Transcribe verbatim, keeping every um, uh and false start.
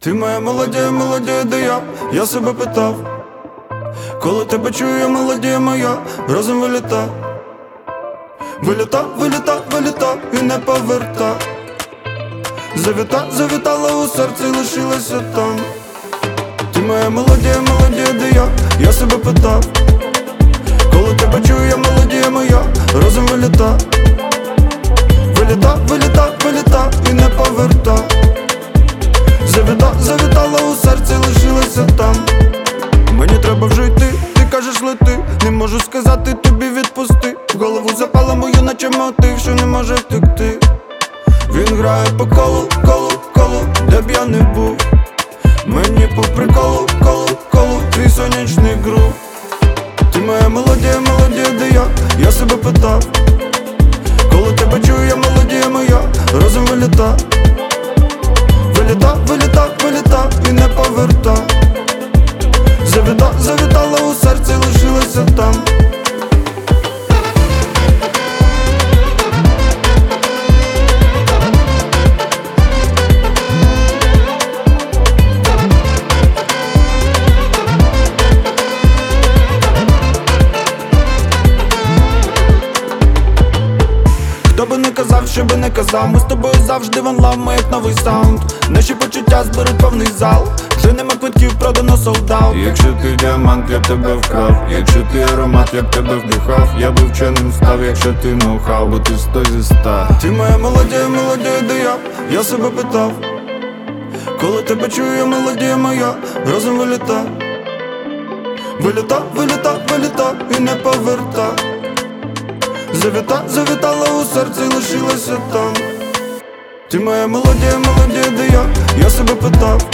Ти моя мелодія, мелодія, де я, я себе питав. Коли тебе чую, мелодія моя, розум виліта. Виліта, виліта, виліта і не поверта. Завіта, завітала у серці, лишилася там. Ти моя мелодія, мелодія, де я, я себе питав. Коли тебе чую, мелодія моя, розум виліта. Виліта, виліта, виліта і не поверта. Завіта, завітала у серці, лишилася там. Мені треба вже йти, ти кажеш лети. Не можу сказати тобі відпусти. В голову запала мою, наче мотив, що не може втекти. Він грає по колу, колу, колу, де б я не був. Мені по приколу, колу, колу, твій сонячний грув. Ти моя мелодія, мелодія, де я, я себе питав. Коли тебе чую, мелодія моя, розум виліта. Виліта, виліта, виліта і не поверта. Завіта, завітала у серці, лишилася там. Хто би не казав, що би не казав, ми з тобою завжди ван лав, ми як новий саунд. Наші почуття зберуть повний зал, вже нема квитків, продано солдат. Якщо ти діамант, я б тебе вкрав. Якщо ти аромат, я б тебе вдихав. Я би вченим став, якщо ти ноу-хау, бо ти сто зі ста. Ти моя мелодія, мелодія, де я, я себе питав. Коли тебе чую, мелодія моя, розум виліта. Виліта, виліта, виліта і не поверта. Завіта, завітала у серці, лишилася там. Ти моя мелодія, мелодія, де я, я себе питав.